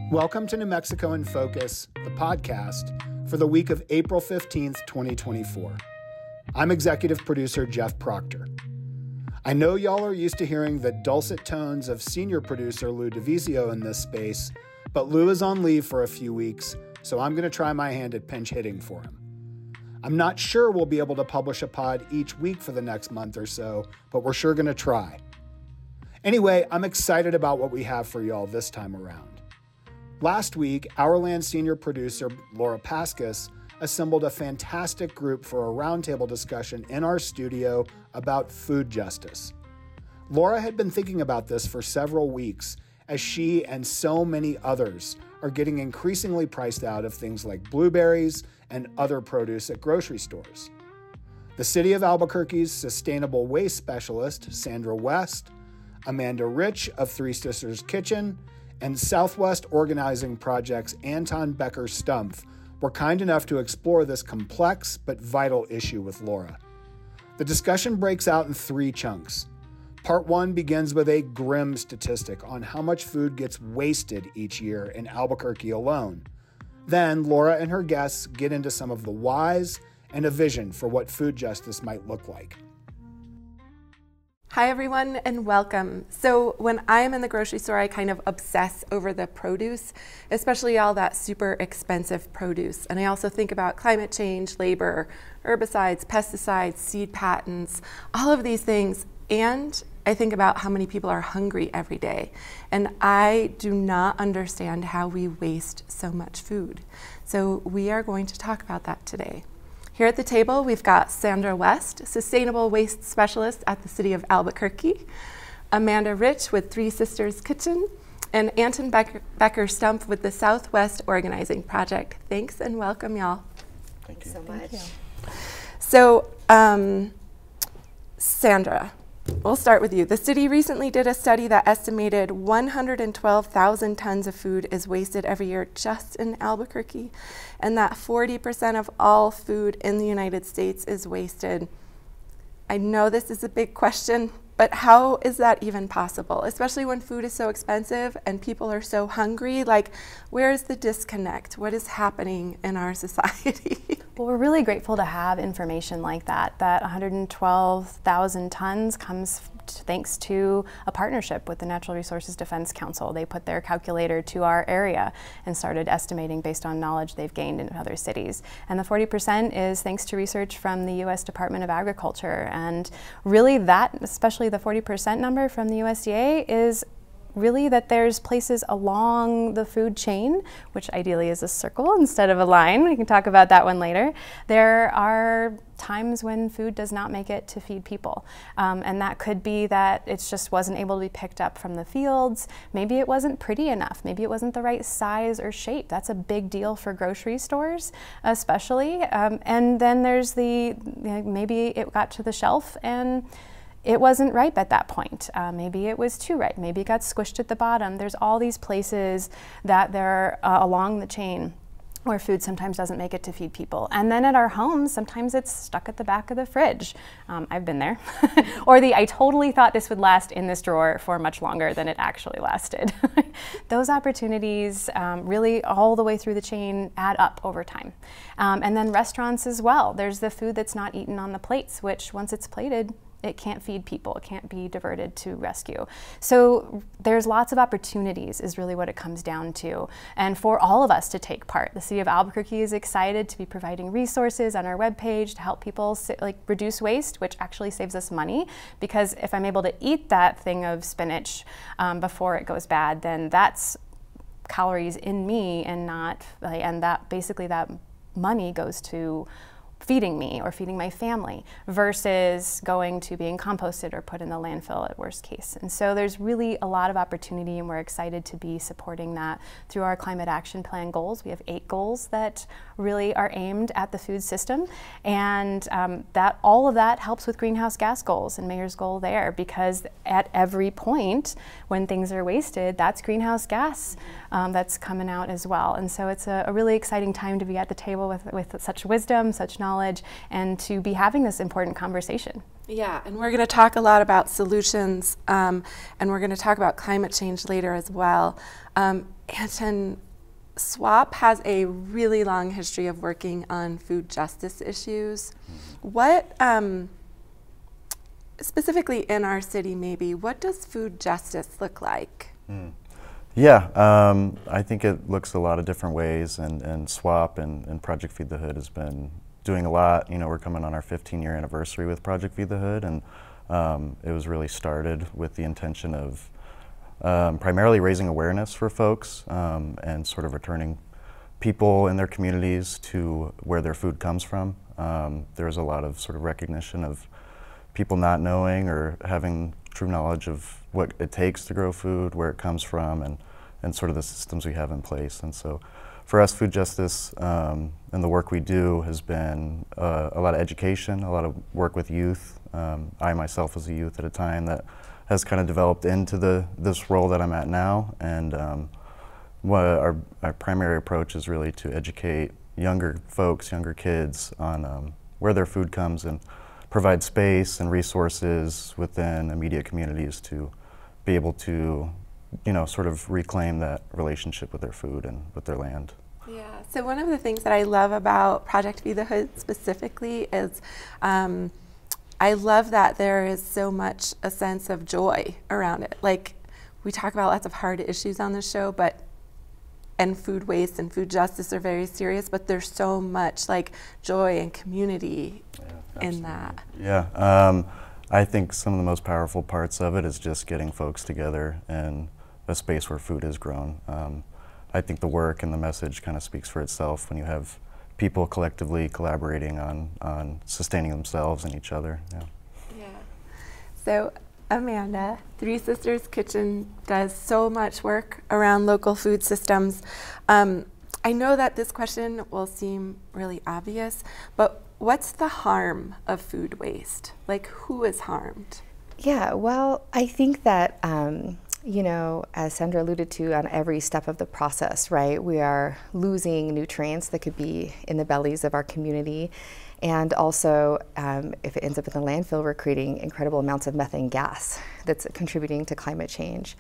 Welcome to New Mexico in Focus, the podcast for the week of April 15th, 2024. I'm executive producer Jeff Proctor. I know y'all are used to hearing the dulcet tones of senior producer Lou DeVizio in this space, but Lou is on leave for a few weeks, so I'm going to try my hand at pinch hitting for him. I'm not sure we'll be able to publish a pod each week for the next month or so, but we're sure going to try. Anyway, I'm excited about what we have for y'all this time around. Last week, Hourland senior producer Laura Paskus assembled a fantastic group for a roundtable discussion in our studio about food justice. Laura had been thinking about this for several weeks as she and so many others are getting increasingly priced out of things like blueberries and other produce at grocery stores. The City of Albuquerque's sustainable waste specialist, Sandra West, Amanda Rich of Three Sisters Kitchen, and Southwest Organizing Project's Anton Becker-Stumpf were kind enough to explore this complex but vital issue with Laura. The discussion breaks out in three chunks. Part one begins with a grim statistic on how much food gets wasted each year in Albuquerque alone. Then Laura and her guests get into some of the whys and a vision for what food justice might look like. Hi everyone and welcome. So when I'm in the grocery store, I kind of obsess over the produce, especially all that super expensive produce. And I also think about climate change, labor, herbicides, pesticides, seed patents, all of these things. And I think about how many people are hungry every day. And I do not understand how we waste so much food. So we are going to talk about that today. Here at the table, we've got Sandra West, Sustainable Waste Specialist at the City of Albuquerque, Amanda Rich with Three Sisters Kitchen, and Anton Becker-Stumpf with the Southwest Organizing Project. Thanks and welcome, y'all. Thank you so much. So, Sandra, we'll start with you. The city recently did a study that estimated 112,000 tons of food is wasted every year just in Albuquerque, and that 40% of all food in the United States is wasted. I know this is a big question, but how is that even possible? Especially when food is so expensive and people are so hungry. Like, where is the disconnect? What is happening in our society? Well, we're really grateful to have information like that. That 112,000 tons comes thanks to a partnership with the Natural Resources Defense Council. They put their calculator to our area and started estimating based on knowledge they've gained in other cities. And the 40% is thanks to research from the U.S. Department of Agriculture. And really that, especially the 40% number from the USDA, is really that there's places along the food chain, which ideally is a circle instead of a line. We can talk about that one later. There are times when food does not make it to feed people. And that could be that it just wasn't able to be picked up from the fields. Maybe it wasn't pretty enough. Maybe it wasn't the right size or shape. That's a big deal for grocery stores, especially. And then there's maybe it got to the shelf and it wasn't ripe at that point. Maybe it was too ripe. Maybe it got squished at the bottom. There's all these places that they're along the chain where food sometimes doesn't make it to feed people. And then at our homes, sometimes it's stuck at the back of the fridge. I've been there. Or I totally thought this would last in this drawer for much longer than it actually lasted. Those opportunities really all the way through the chain add up over time. And then restaurants as well. There's the food that's not eaten on the plates, which once it's plated, it can't feed people. It can't be diverted to rescue. So there's lots of opportunities is really what it comes down to. And for all of us to take part. The City of Albuquerque is excited to be providing resources on our webpage to help people reduce waste, which actually saves us money. Because if I'm able to eat that thing of spinach before it goes bad, then that's calories in me and not, and that basically that money goes to feeding me or feeding my family versus going to being composted or put in the landfill at worst case. And so there's really a lot of opportunity, and we're excited to be supporting that through our Climate Action Plan goals. We have 8 goals that really are aimed at the food system, and that all of that helps with greenhouse gas goals and Mayor's goal there, because at every point when things are wasted, that's greenhouse gas that's coming out as well. And so it's a really exciting time to be at the table with such wisdom, such knowledge, and to be having this important conversation. Yeah, and we're going to talk a lot about solutions, and we're going to talk about climate change later as well. Anton, SWAP has a really long history of working on food justice issues. What, specifically in our city maybe, what does food justice look like? Yeah, I think it looks a lot of different ways, and SWAP and Project Feed the Hood has been doing a lot. You know, we're coming on our 15-year anniversary with Project Feed the Hood, and it was really started with the intention of primarily raising awareness for folks and sort of returning people in their communities to where their food comes from. There's a lot of sort of recognition of people not knowing or having true knowledge of what it takes to grow food, where it comes from, and sort of the systems we have in place. And so for us, food justice and the work we do has been a lot of education, a lot of work with youth. I myself was a youth at a time that has kind of developed into this role that I'm at now. And what our primary approach is really to educate younger folks, younger kids on where their food comes and provide space and resources within immediate communities to be able to, you know, sort of reclaim that relationship with their food and with their land. Yeah, so one of the things that I love about Project Feed the Hood specifically is I love that there is so much a sense of joy around it. Like, we talk about lots of hard issues on this show, and food waste and food justice are very serious, but there's so much like joy and community in that. Yeah, I think some of the most powerful parts of it is just getting folks together in a space where food is grown. I think the work and the message kind of speaks for itself when you have people collectively collaborating on sustaining themselves and each other. Yeah. So Amanda, Three Sisters Kitchen does so much work around local food systems. I know that this question will seem really obvious, but what's the harm of food waste? Like, who is harmed? Yeah, well, I think that, you know, as Sandra alluded to, on every step of the process, right, we are losing nutrients that could be in the bellies of our community. And also, if it ends up in the landfill, we're creating incredible amounts of methane gas that's contributing to climate change.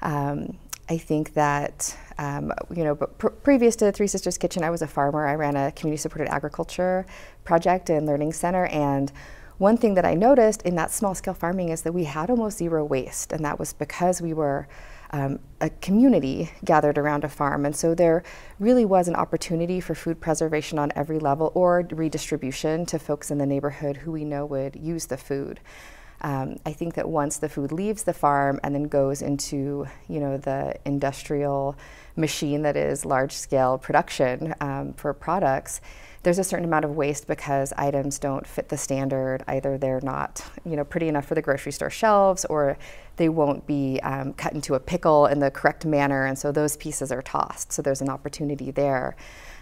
I think that, you know, but previous to Three Sisters Kitchen, I was a farmer. I ran a community-supported agriculture project and learning center. And one thing that I noticed in that small-scale farming is that we had almost zero waste. And that was because we were a community gathered around a farm. And so there really was an opportunity for food preservation on every level, or redistribution to folks in the neighborhood who we know would use the food. I think that once the food leaves the farm and then goes into, you know, the industrial machine that is large-scale production for products, there's a certain amount of waste because items don't fit the standard. Either they're not, you know, pretty enough for the grocery store shelves, or they won't be cut into a pickle in the correct manner, and so those pieces are tossed. So there's an opportunity there.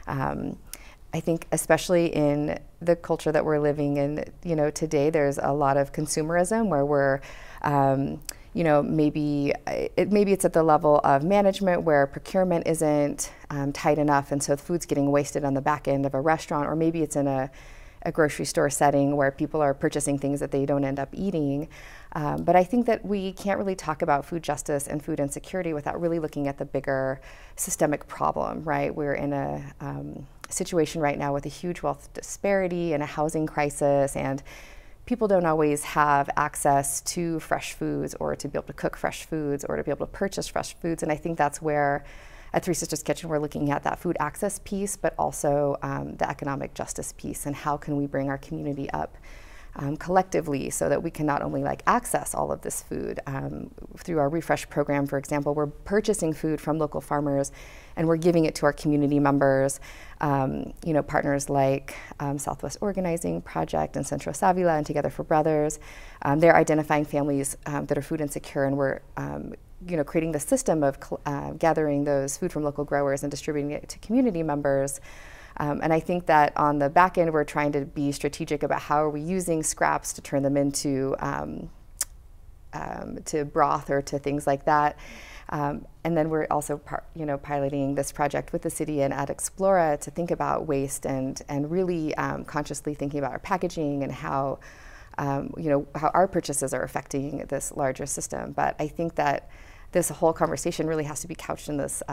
I think especially in the culture that we're living in, you know, today, there's a lot of consumerism where we're, you know, maybe it's at the level of management where procurement isn't tight enough, and so the food's getting wasted on the back end of a restaurant, or maybe it's in a grocery store setting where people are purchasing things that they don't end up eating. But I think that we can't really talk about food justice and food insecurity without really looking at the bigger systemic problem, right? We're in a situation right now with a huge wealth disparity and a housing crisis, and people don't always have access to fresh foods, or to be able to cook fresh foods, or to be able to purchase fresh foods. And I think that's where at Three Sisters Kitchen we're looking at that food access piece, but also the economic justice piece, and how can we bring our community up collectively so that we can not only like access all of this food. Through our Refresh program, for example, we're purchasing food from local farmers and we're giving it to our community members. You know, partners like Southwest Organizing Project and Centro Savila and Together for Brothers, they're identifying families that are food insecure, and we're you know, creating the system of gathering those food from local growers and distributing it to community members. And I think that on the back end, we're trying to be strategic about how are we using scraps to turn them into to broth or to things like that. And then we're also you know, piloting this project with the city and at Explora to think about waste and really consciously thinking about our packaging and how you know, how our purchases are affecting this larger system. But I think that this whole conversation really has to be couched in this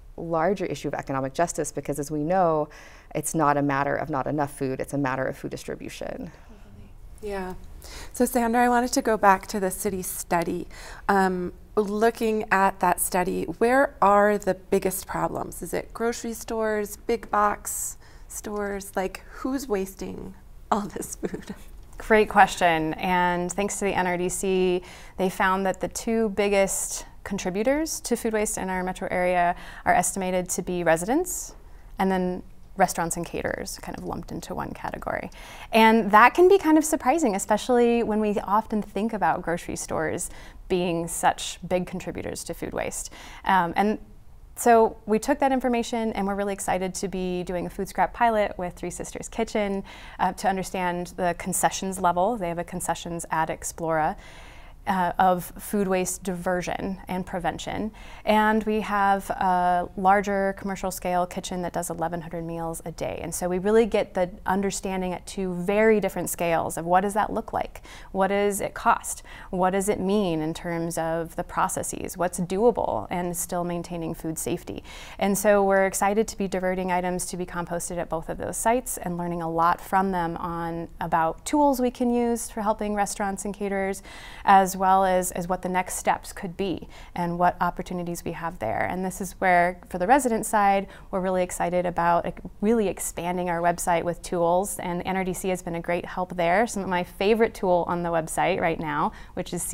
larger issue of economic justice, because as we know, it's not a matter of not enough food, it's a matter of food distribution. Yeah. So Sandra, I wanted to go back to the city study. Looking at that study, where are the biggest problems? Is it grocery stores, big box stores? Like, who's wasting all this food? Great question. And thanks to the NRDC, they found that the two biggest contributors to food waste in our metro area are estimated to be residents and then restaurants and caterers, kind of lumped into one category. And that can be kind of surprising, especially when we often think about grocery stores being such big contributors to food waste. And so we took that information, and we're really excited to be doing a food scrap pilot with Three Sisters Kitchen to understand the concessions level. They have a concessions at Explora of food waste diversion and prevention. And we have a larger commercial scale kitchen that does 1,100 meals a day. And so we really get the understanding at two very different scales of what does that look like? What does it cost? What does it mean in terms of the processes? What's doable and still maintaining food safety? And so we're excited to be diverting items to be composted at both of those sites and learning a lot from them on about tools we can use for helping restaurants and caterers, as well as what the next steps could be and what opportunities we have there. And this is where, for the resident side, we're really excited about really expanding our website with tools, and NRDC has been a great help there. Some of my favorite tool on the website right now, which is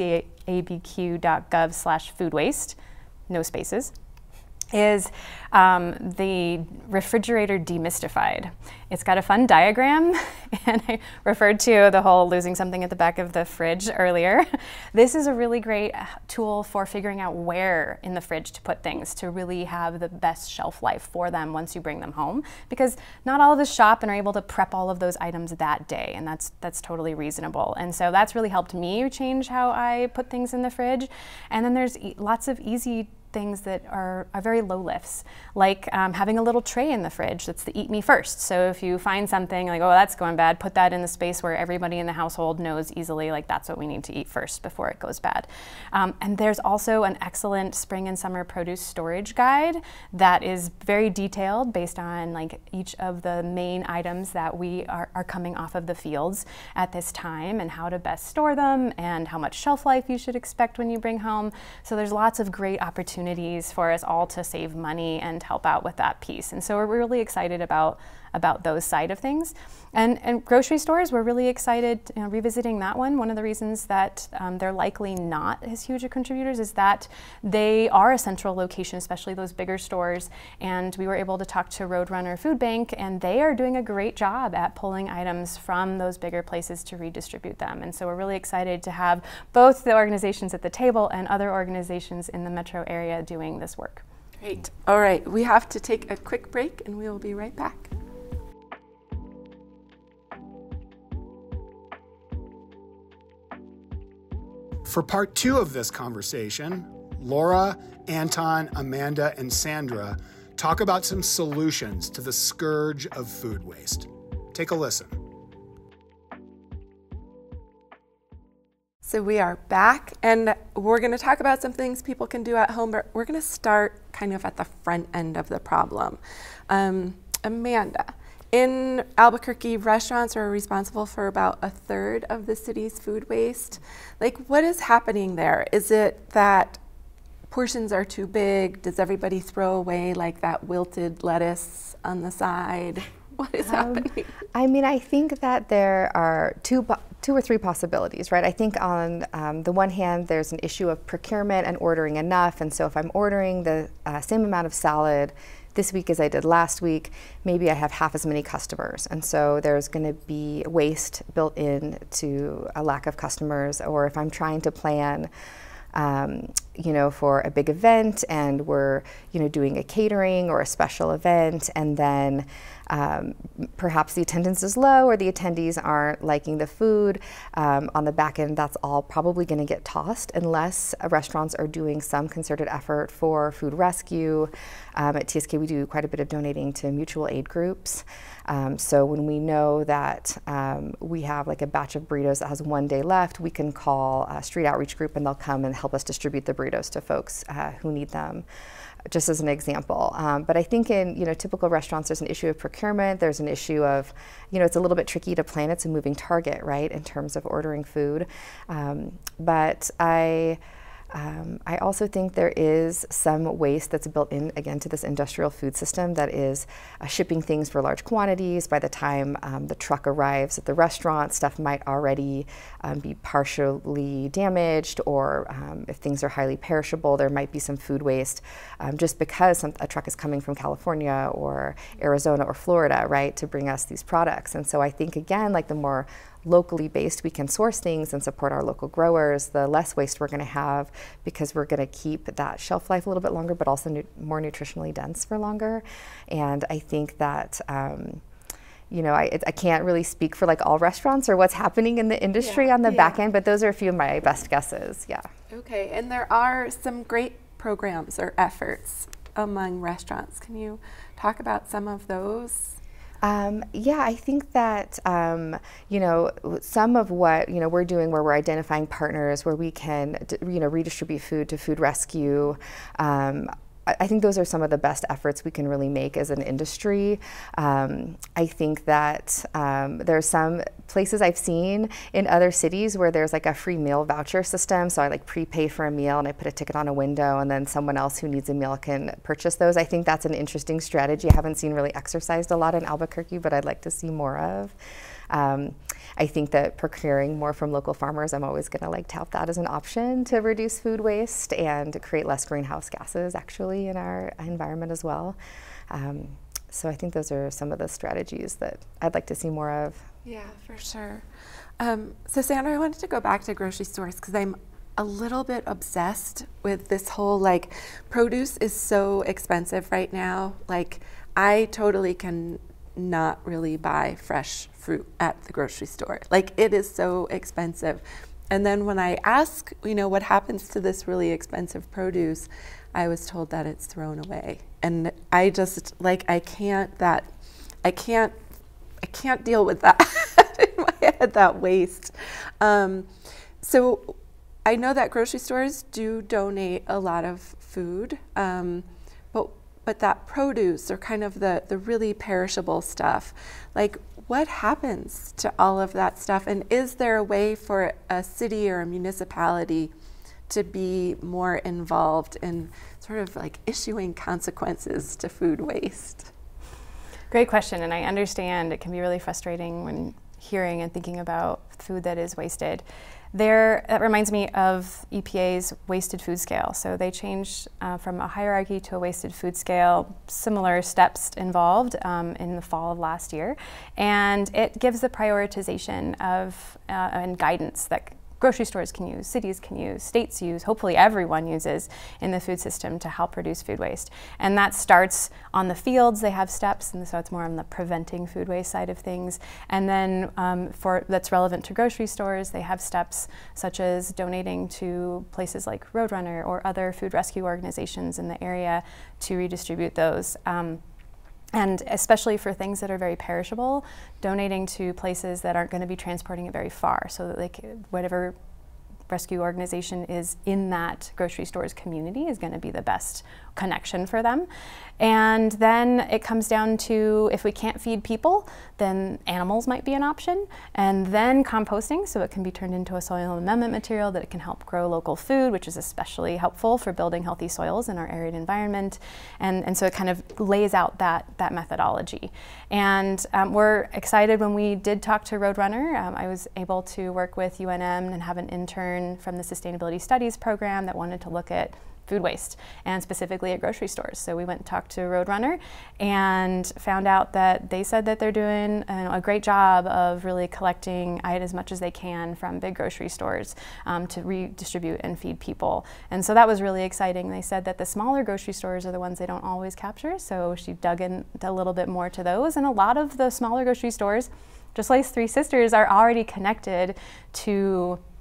cabq.gov/foodwaste, no spaces, is the refrigerator demystified. It's got a fun diagram, and I referred to the whole losing something at the back of the fridge earlier. This is a really great tool for figuring out where in the fridge to put things to really have the best shelf life for them once you bring them home, because not all of us shop and are able to prep all of those items that day, and that's totally reasonable. And so that's really helped me change how I put things in the fridge. And then there's lots of easy things that are very low lifts, like having a little tray in the fridge that's the eat me first. So if you find something like, oh, that's going bad, put that in the space where everybody in the household knows easily, like that's what we need to eat first before it goes bad. And there's also an excellent spring and summer produce storage guide that is very detailed based on like each of the main items that we are coming off of the fields at this time and how to best store them and how much shelf life you should expect when you bring home. So there's lots of great opportunities for us all to save money and help out with that piece. And so we're really excited about those side of things. And grocery stores, we're really excited revisiting that one. One of the reasons that they're likely not as huge a contributors is that they are a central location, especially those bigger stores. And we were able to talk to Roadrunner Food Bank, and they are doing a great job at pulling items from those bigger places to redistribute them. And so we're really excited to have both the organizations at the table and other organizations in the metro area doing this work. Great. All right, we have to take a quick break, and we will be right back. For part 2 of this conversation, Laura, Anton, Amanda, and Sandra talk about some solutions to the scourge of food waste. Take a listen. So we are back, and we're going to talk about some things people can do at home, but we're going to start kind of at the front end of the problem. Amanda, in Albuquerque, restaurants are responsible for about 1/3 of the city's food waste. Like, what is happening there? Is it that portions are too big? Does everybody throw away like that wilted lettuce on the side? What is happening? I mean, I think that there are two or three possibilities, right? I think on the one hand, there's an issue of procurement and ordering enough. And so if I'm ordering the same amount of salad this week as I did last week, maybe I have half as many customers. And so there's going to be waste built in to a lack of customers. Or if I'm trying to plan for a big event and we're, doing a catering or a special event, and then perhaps the attendance is low or the attendees aren't liking the food, on the back end, that's all probably going to get tossed unless restaurants are doing some concerted effort for food rescue. At TSK, we do quite a bit of donating to mutual aid groups. So when we know that we have like a batch of burritos that has 1 day left, we can call a street outreach group and they'll come and help us distribute the burritos to folks who need them. just as an example. But I think in typical restaurants, there's an issue of procurement. There's an issue of, it's a little bit tricky to plan. It's a moving target, right, in terms of ordering food. But I also think there is some waste that's built in, again, to this industrial food system that is shipping things for large quantities. By the time the truck arrives at the restaurant, stuff might already be partially damaged, or if things are highly perishable, there might be some food waste just because a truck is coming from California or Arizona or Florida, right, to bring us these products. And so I think, again, like the more locally based we can source things and support our local growers, the less waste we're going to have, because we're going to keep that shelf life a little bit longer, but also more nutritionally dense for longer. And I think that I can't really speak for like all restaurants or what's happening in the industry on the back end, but those are a few of my best guesses. Yeah. Okay, and there are some great programs or efforts among restaurants. Can you talk about some of those? I think that, some of what, we're doing, where we're identifying partners where we can, redistribute food to Food Rescue. I think those are some of the best efforts we can really make as an industry. I think that there's some places I've seen in other cities where there's like a free meal voucher system. So I like prepay for a meal and I put a ticket on a window, and then someone else who needs a meal can purchase those. I think that's an interesting strategy. I haven't seen really exercised a lot in Albuquerque, but I'd like to see more of. I think that procuring more from local farmers, I'm always going to tout that as an option to reduce food waste and to create less greenhouse gases actually in our environment as well. So I think those are some of the strategies that I'd like to see more of. Yeah, for sure. So Sandra, I wanted to go back to grocery stores because I'm a little bit obsessed with this whole produce is so expensive right now. I totally can not really buy fresh fruit at the grocery store. It is so expensive. And then when I ask, what happens to this really expensive produce, I was told that it's thrown away. And I just I can't deal with that in my head, that waste. So I know that grocery stores do donate a lot of food, but that produce, or kind of the really perishable stuff, what happens to all of that stuff? And is there a way for a city or a municipality to be more involved in sort of issuing consequences to food waste? Great question, and I understand it can be really frustrating when hearing and thinking about food that is wasted. That reminds me of EPA's wasted food scale. So they changed from a hierarchy to a wasted food scale, similar steps involved in the fall of last year. And it gives the prioritization of and guidance that grocery stores can use, cities can use, states use, hopefully everyone uses in the food system to help reduce food waste. And that starts on the fields. They have steps, and so it's more on the preventing food waste side of things. And then that's relevant to grocery stores, they have steps such as donating to places like Roadrunner or other food rescue organizations in the area to redistribute those. And especially for things that are very perishable, donating to places that aren't going to be transporting it very far, so that whatever rescue organization is in that grocery store's community is going to be the best connection for them. And then it comes down to, if we can't feed people, then animals might be an option, and then composting, so it can be turned into a soil amendment material that it can help grow local food, which is especially helpful for building healthy soils in our arid environment. And so it kind of lays out that methodology. And we're excited when we did talk to Roadrunner. I was able to work with UNM and have an intern from the Sustainability Studies program that wanted to look at food waste, and specifically at grocery stores. So we went and talked to Roadrunner and found out that they said that they're doing a great job of really collecting as much as they can from big grocery stores to redistribute and feed people. And so that was really exciting. They said that the smaller grocery stores are the ones they don't always capture, so she dug in a little bit more to those. And a lot of the smaller grocery stores, just like Three Sisters, are already connected to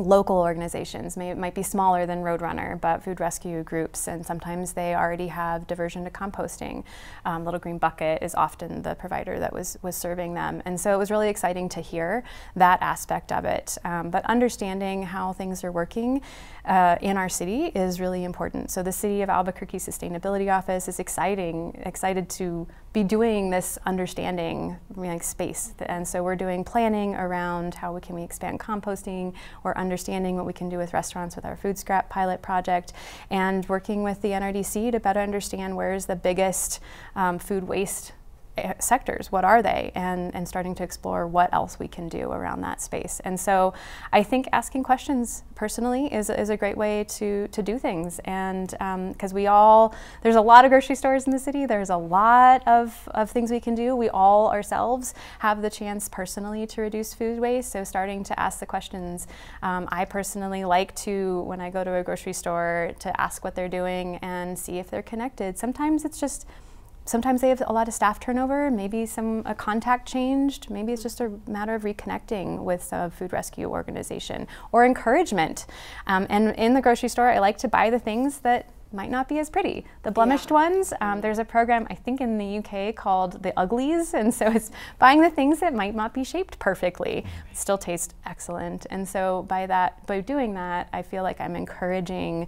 local organizations. It might be smaller than Roadrunner, but food rescue groups, and sometimes they already have diversion to composting. Little Green Bucket is often the provider that was serving them. And so it was really exciting to hear that aspect of it. But understanding how things are working in our city is really important. So the City of Albuquerque Sustainability Office is excited to be doing this understanding space. And so we're doing planning around how can we expand composting, or understanding what we can do with restaurants with our food scrap pilot project, and working with the NRDC to better understand where's the biggest food waste sectors, what are they, and starting to explore what else we can do around that space. And so I think asking questions personally is a great way to do things. And because there's a lot of grocery stores in the city, there's a lot of things we can do. We all ourselves have the chance personally to reduce food waste, so starting to ask the questions. I personally like to, when I go to a grocery store, to ask what they're doing and see if they're connected. Sometimes they have a lot of staff turnover, maybe a contact changed, maybe it's just a matter of reconnecting with a food rescue organization, or encouragement. And in the grocery store, I like to buy the things that might not be as pretty. The blemished ones, there's a program I think in the UK called the Uglies, and so it's buying the things that might not be shaped perfectly, still taste excellent. And so by doing that, I feel like I'm encouraging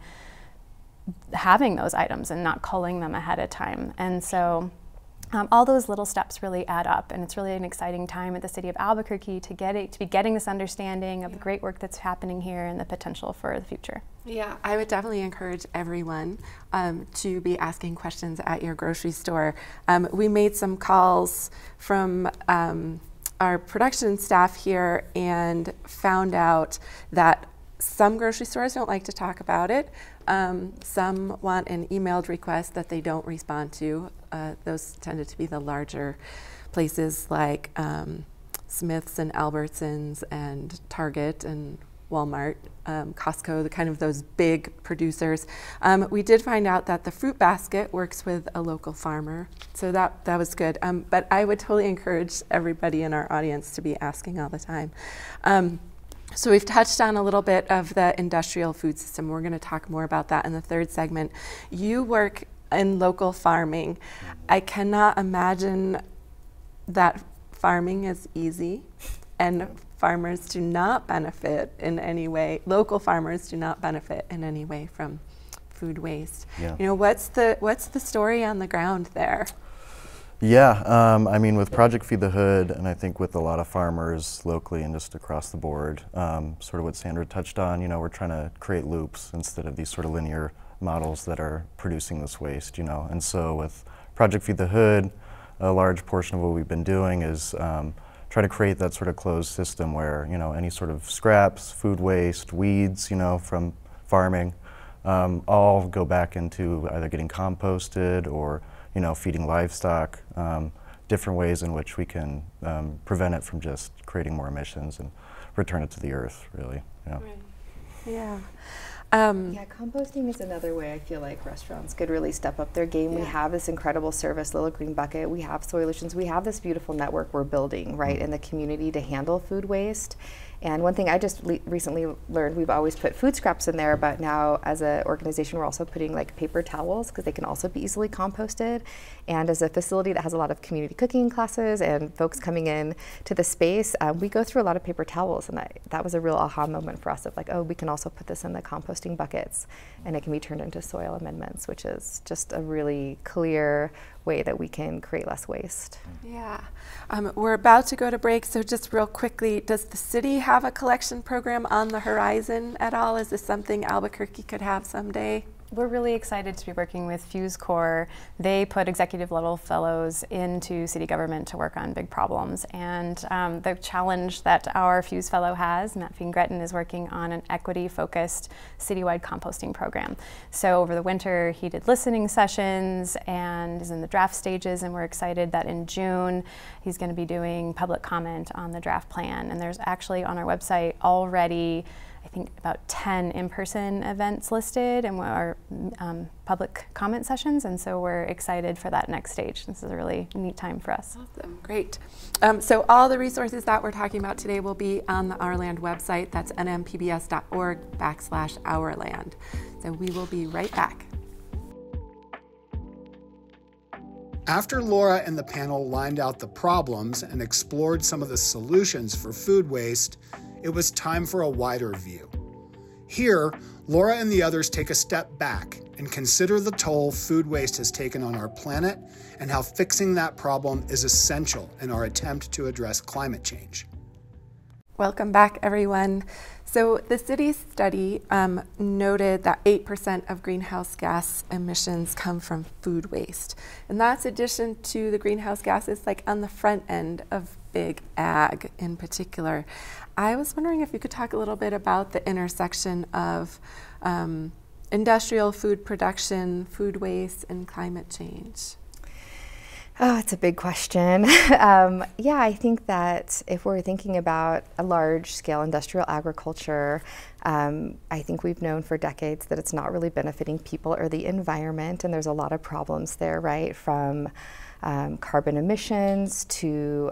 having those items and not culling them ahead of time. And so all those little steps really add up, and it's really an exciting time at the City of Albuquerque to be getting this understanding of the great work that's happening here and the potential for the future. Yeah, I would definitely encourage everyone to be asking questions at your grocery store. We made some calls from our production staff here and found out that some grocery stores don't like to talk about it. Some want an emailed request that they don't respond to. Those tended to be the larger places like Smith's and Albertsons and Target and Walmart, Costco, those big producers. We did find out that the Fruit Basket works with a local farmer, so that was good. But I would totally encourage everybody in our audience to be asking all the time. So we've touched on a little bit of the industrial food system. We're going to talk more about that in the third segment. You work in local farming. I cannot imagine that farming is easy, and farmers do not benefit in any way. Local farmers do not benefit in any way from food waste. Yeah. What's the story on the ground there? Yeah, I mean, with Project Feed the Hood, and I think with a lot of farmers locally and just across the board, sort of what Sandra touched on, we're trying to create loops instead of these sort of linear models that are producing this waste, And so with Project Feed the Hood, a large portion of what we've been doing is try to create that sort of closed system where, any sort of scraps, food waste, weeds, from farming, all go back into either getting composted or feeding livestock, different ways in which we can prevent it from just creating more emissions and return it to the earth, really. Yeah. Right. Yeah. Composting is another way I feel like restaurants could really step up their game. Yeah. We have this incredible service, Little Green Bucket. We have Soilutions. We have this beautiful network we're building, right, in the community to handle food waste. And one thing I just recently learned, we've always put food scraps in there, but now as an organization, we're also putting like paper towels because they can also be easily composted. And as a facility that has a lot of community cooking classes and folks coming in to the space, we go through a lot of paper towels, and that was a real aha moment for us of like, oh, we can also put this in the composting buckets and it can be turned into soil amendments, which is just a really clear way that we can create less waste. Yeah. We're about to go to break, so just real quickly, does the city have a collection program on the horizon at all? Is this something Albuquerque could have someday? We're really excited to be working with Fuse Corps. They put executive level fellows into city government to work on big problems. And the challenge that our Fuse fellow has, Matt Fingretten, is working on an equity-focused citywide composting program. So over the winter, he did listening sessions and is in the draft stages, and we're excited that in June, he's going to be doing public comment on the draft plan. And there's actually on our website already, I think about 10 in-person events listed and our public comment sessions, and so we're excited for that next stage. This is a really neat time for us. Awesome, great. So all the resources that we're talking about today will be on the Our Land website. That's nmpbs.org/OurLand. So we will be right back. After Laura and the panel lined out the problems and explored some of the solutions for food waste, it was time for a wider view. Here, Laura and the others take a step back and consider the toll food waste has taken on our planet and how fixing that problem is essential in our attempt to address climate change. Welcome back, everyone. So the city's study noted that 8% of greenhouse gas emissions come from food waste. And that's addition to the greenhouse gases like on the front end of big ag in particular. I was wondering if you could talk a little bit about the intersection of industrial food production, food waste, and climate change. Oh, it's a big question. Yeah, I think that if we're thinking about a large-scale industrial agriculture, I think we've known for decades that it's not really benefiting people or the environment, and there's a lot of problems there, right? From carbon emissions to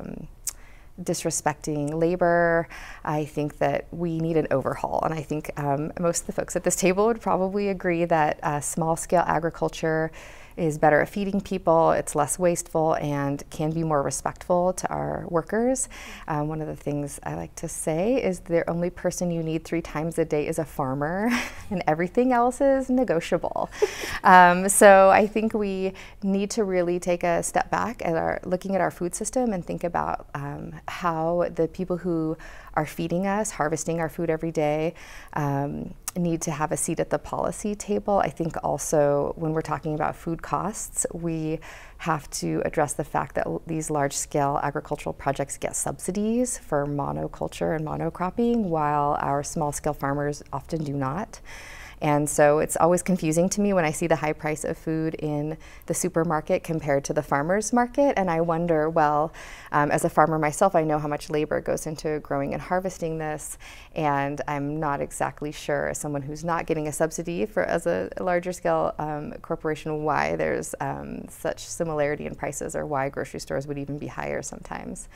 disrespecting labor. I think that we need an overhaul, and I think most of the folks at this table would probably agree that small-scale agriculture is better at feeding people, it's less wasteful, and can be more respectful to our workers. One of the things I like to say is the only person you need 3 times a day is a farmer, and everything else is negotiable. So I think we need to really take a step back at looking at our food system and think about how the people who are feeding us, harvesting our food every day, need to have a seat at the policy table. I think also when we're talking about food costs, we have to address the fact that these large-scale agricultural projects get subsidies for monoculture and monocropping, while our small-scale farmers often do not. And so it's always confusing to me when I see the high price of food in the supermarket compared to the farmer's market. And I wonder, well, as a farmer myself, I know how much labor goes into growing and harvesting this. And I'm not exactly sure, as someone who's not getting a subsidy as a larger scale corporation, why there's such similarity in prices, or why grocery stores would even be higher sometimes.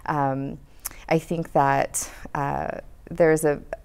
I think that there's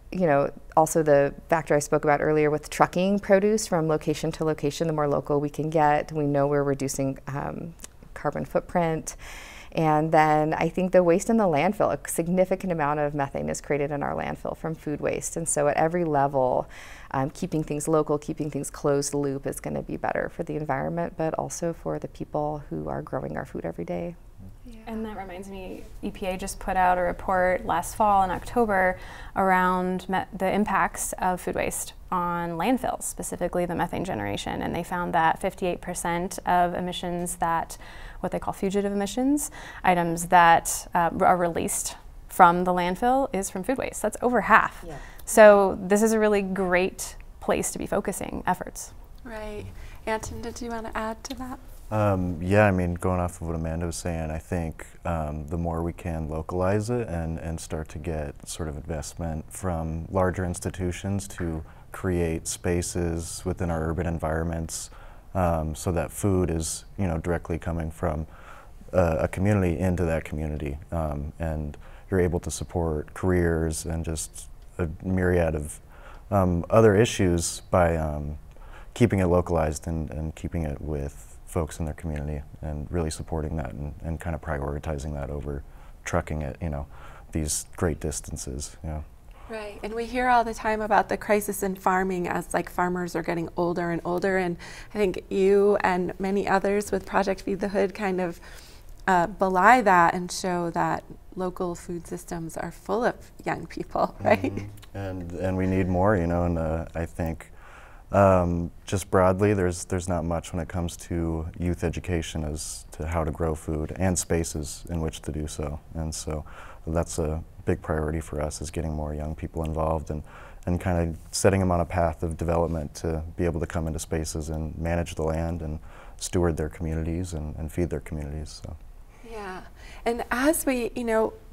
also the factor I spoke about earlier with trucking produce from location to location. The more local we can get, we know we're reducing carbon footprint. And then I think the waste in the landfill, a significant amount of methane is created in our landfill from food waste. And so at every level, keeping things local, keeping things closed loop is going to be better for the environment, but also for the people who are growing our food every day. Yeah. And that reminds me, EPA just put out a report last fall in October around the impacts of food waste on landfills, specifically the methane generation. And they found that 58% of emissions what they call fugitive emissions, items that are released from the landfill, is from food waste. That's over half. Yeah. So this is a really great place to be focusing efforts. Right. Anton, did you want to add to that? Yeah, I mean, going off of what Amanda was saying, I think the more we can localize it and start to get sort of investment from larger institutions to create spaces within our urban environments so that food is, directly coming from a community into that community, and you're able to support careers and just a myriad of other issues by keeping it localized and keeping it with folks in their community, and really supporting that and kind of prioritizing that over trucking it, these great distances. Right, and we hear all the time about the crisis in farming as farmers are getting older and older, and I think you and many others with Project Feed the Hood kind of belie that and show that local food systems are full of young people, right? Mm-hmm. And we need more, and I think just broadly, there's not much when it comes to youth education as to how to grow food and spaces in which to do so. And so that's a big priority for us, is getting more young people involved and kind of setting them on a path of development to be able to come into spaces and manage the land and steward their communities and feed their communities. So. Yeah, and as we,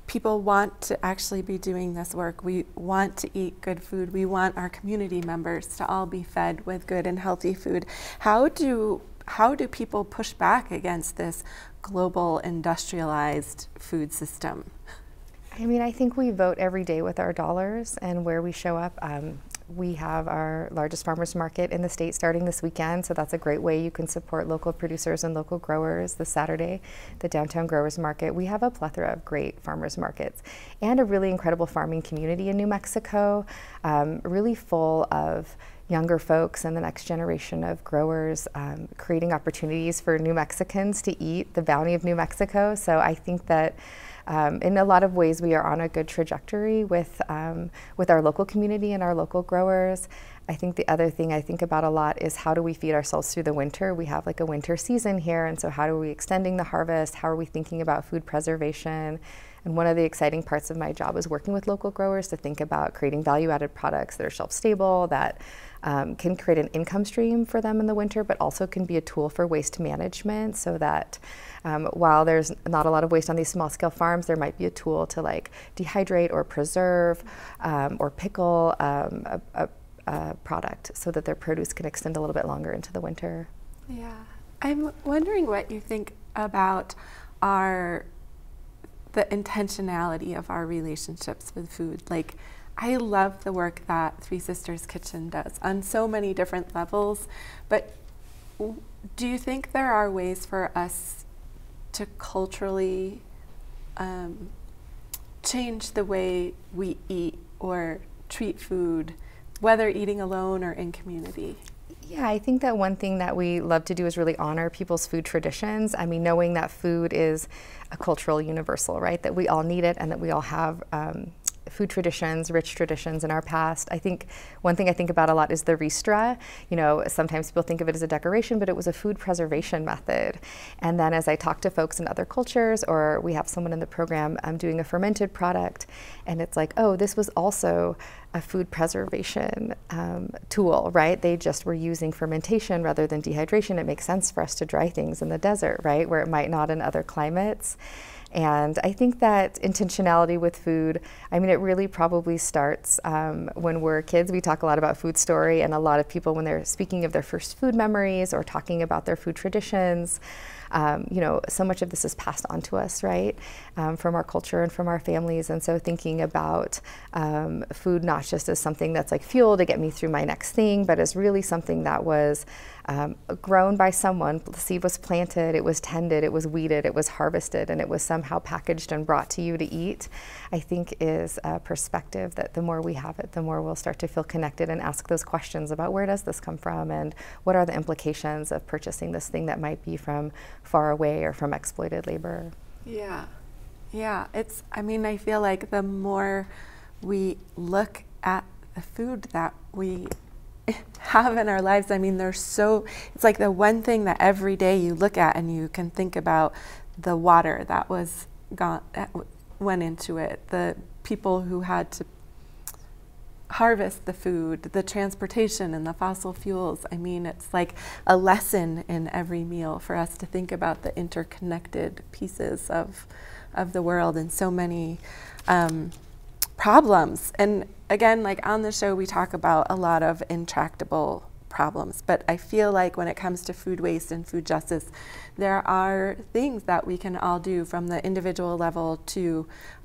people want to actually be doing this work. We want to eat good food. We want our community members to all be fed with good and healthy food. How do people push back against this global industrialized food system? I mean, I think we vote every day with our dollars and where we show up. We have our largest farmers market in the state starting this weekend, so that's a great way you can support local producers and local growers this Saturday, the Downtown Growers Market. We have a plethora of great farmers markets and a really incredible farming community in New Mexico, really full of younger folks and the next generation of growers, creating opportunities for New Mexicans to eat the bounty of New Mexico. So I think that in a lot of ways, we are on a good trajectory with our local community and our local growers. I think the other thing I think about a lot is how do we feed ourselves through the winter? We have like a winter season here, and so how are we extending the harvest? How are we thinking about food preservation? And one of the exciting parts of my job is working with local growers to think about creating value-added products that are shelf-stable, that can create an income stream for them in the winter, but also can be a tool for waste management so that while there's not a lot of waste on these small-scale farms, there might be a tool to like dehydrate or preserve or pickle a product so that their produce can extend a little bit longer into the winter. Yeah. I'm wondering what you think about the intentionality of our relationships with food. Like, I love the work that Three Sisters Kitchen does on so many different levels, but do you think there are ways for us to culturally change the way we eat or treat food, whether eating alone or in community? Yeah, I think that one thing that we love to do is really honor people's food traditions. I mean, knowing that food is a cultural universal, right? That we all need it and that we all have food traditions, rich traditions in our past. I think one thing I think about a lot is the ristra. You know, sometimes people think of it as a decoration, but it was a food preservation method. And then as I talk to folks in other cultures, or we have someone in the program doing a fermented product, and it's like, oh, this was also a food preservation tool, right? They just were using fermentation rather than dehydration. It makes sense for us to dry things in the desert, right? Where it might not in other climates. And I think that intentionality with food, I mean, it really probably starts when we're kids. We talk a lot about food story, and a lot of people, when they're speaking of their first food memories or talking about their food traditions, you know, so much of this is passed on to us, right, from our culture and from our families. And so thinking about food not just as something that's like fuel to get me through my next thing, but as really something that was grown by someone. The seed was planted, it was tended, it was weeded, it was harvested, and it was somehow packaged and brought to you to eat, I think is a perspective that the more we have it, the more we'll start to feel connected and ask those questions about where does this come from and what are the implications of purchasing this thing that might be from far away or from exploited labor. Yeah. Yeah. I mean, I feel like the more we look at the food that we have in our lives, I mean, it's like the one thing that every day you look at and you can think about the water that went into it, the people who had to harvest the food, the transportation and the fossil fuels. I mean, it's like a lesson in every meal for us to think about the interconnected pieces of the world and so many problems. And again, like on the show, we talk about a lot of intractable problems, but I feel like when it comes to food waste and food justice, there are things that we can all do from the individual level to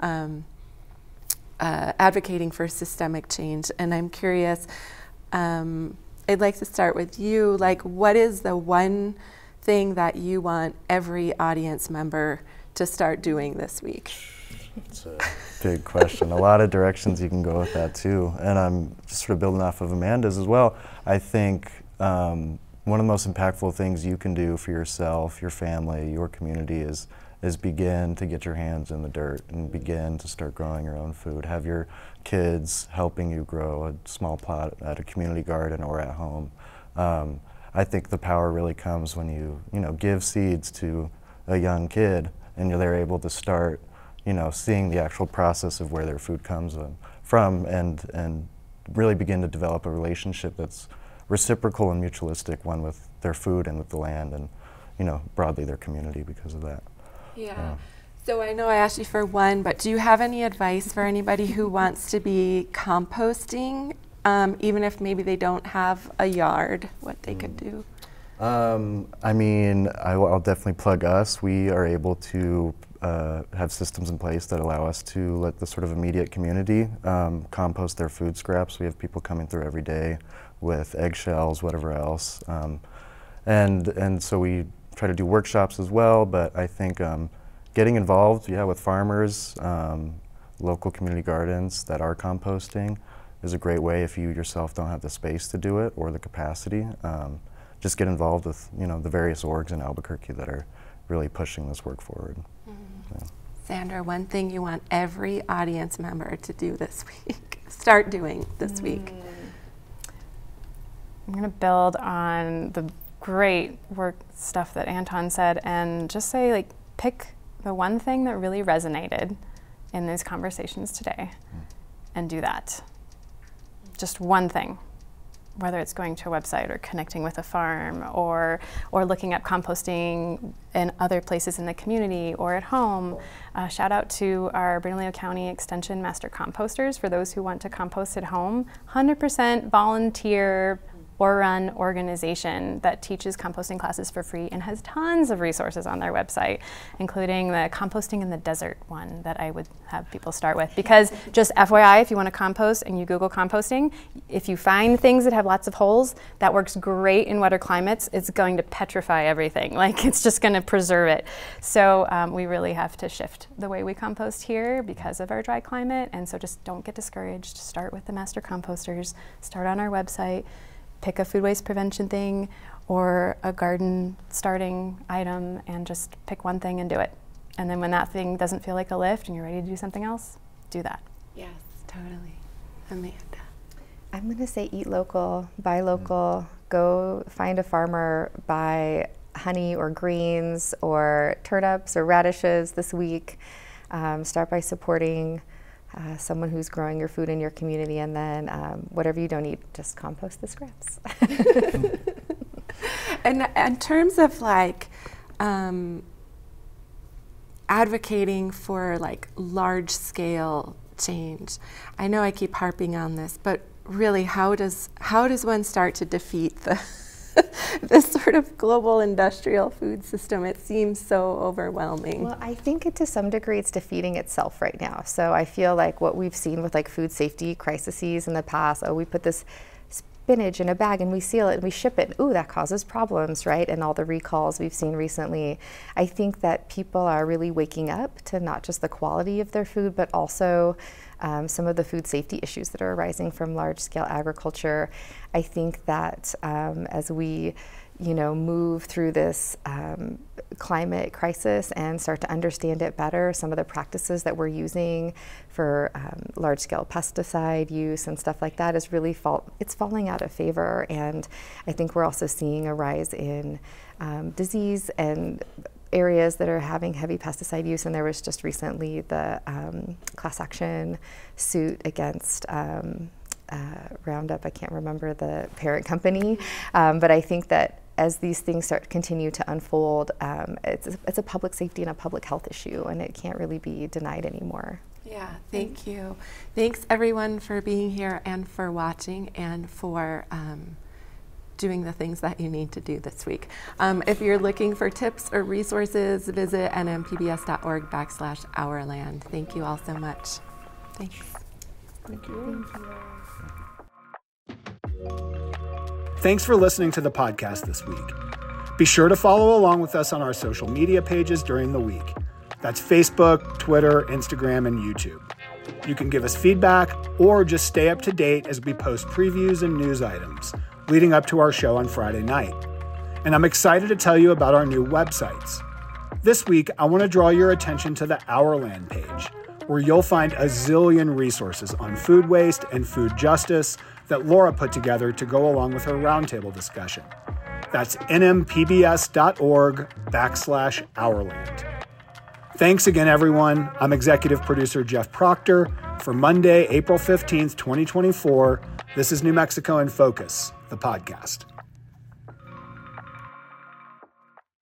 advocating for systemic change. And I'm curious, I'd like to start with you. Like, what is the one thing that you want every audience member to start doing this week? It's a big question. A lot of directions you can go with that too. And I'm just sort of building off of Amanda's as well. I think one of the most impactful things you can do for yourself, your family, your community is begin to get your hands in the dirt and begin to start growing your own food. Have your kids helping you grow a small plot at a community garden or at home. I think the power really comes when you give seeds to a young kid and they're able to start seeing the actual process of where their food comes from and really begin to develop a relationship that's reciprocal and mutualistic, one with their food and with the land and, broadly their community because of that. Yeah. So I know I asked you for one, but do you have any advice for anybody who wants to be composting, even if maybe they don't have a yard, what they could do? I mean, I'll definitely plug us. We are able to have systems in place that allow us to let the sort of immediate community compost their food scraps. We have people coming through every day with eggshells, whatever else. And so we try to do workshops as well, but I think getting involved, with farmers, local community gardens that are composting is a great way if you yourself don't have the space to do it or the capacity. Just get involved with the various orgs in Albuquerque that are really pushing this work forward. So. Sandra, one thing you want every audience member to do this week, start doing this week. I'm going to build on the great work stuff that Anton said and just say, pick the one thing that really resonated in these conversations today and do that. Just one thing, whether it's going to a website or connecting with a farm or looking at composting in other places in the community or at home. Shout out to our Bernalillo County Extension Master Composters for those who want to compost at home. 100% volunteer or run organization that teaches composting classes for free and has tons of resources on their website, including the Composting in the Desert one that I would have people start with. Because just FYI, if you want to compost and you Google composting, if you find things that have lots of holes, that works great in wetter climates. It's going to petrify everything. It's just going to preserve it. So we really have to shift the way we compost here because of our dry climate. And so just don't get discouraged. Start with the Master Composters. Start on our website. Pick a food waste prevention thing or a garden starting item and just pick one thing and do it. And then when that thing doesn't feel like a lift and you're ready to do something else, do that. Yes, totally. Amanda. I'm going to say eat local, buy local, go find a farmer, buy honey or greens or turnips or radishes this week. Start by supporting someone who's growing your food in your community, and then whatever you don't eat, just compost the scraps. And in terms of advocating for large scale change, I know I keep harping on this, but really how does one start to defeat this sort of global industrial food system? It seems so overwhelming. Well, I think to some degree it's defeating itself right now. So I feel like what we've seen with food safety crises in the past, we put this spinach in a bag and we seal it and we ship it. Ooh, that causes problems, right? And all the recalls we've seen recently. I think that people are really waking up to not just the quality of their food, but also some of the food safety issues that are arising from large-scale agriculture. I think that as we move through this climate crisis and start to understand it better, some of the practices that we're using for large-scale pesticide use and stuff like that is really it's falling out of favor. And I think we're also seeing a rise in disease and areas that are having heavy pesticide use, and there was just recently the class action suit against Roundup. I can't remember the parent company, but I think that as these things continue to unfold, it's a public safety and a public health issue, and it can't really be denied anymore. Yeah, thank you. Thanks everyone for being here and for watching and for doing the things that you need to do this week. If you're looking for tips or resources, visit nmpbs.org/ourland. Thank you all so much. Thanks. Thank you. Thanks for listening to the podcast this week. Be sure to follow along with us on our social media pages during the week. That's Facebook, Twitter, Instagram, and YouTube. You can give us feedback or just stay up to date as we post previews and news items leading up to our show on Friday night. And I'm excited to tell you about our new websites. This week, I want to draw your attention to the Our Land page, where you'll find a zillion resources on food waste and food justice that Laura put together to go along with her roundtable discussion. That's nmpbs.org/ourland. Thanks again, everyone. I'm executive producer Jeff Proctor. For Monday, April 15th, 2024, this is New Mexico in Focus, the podcast.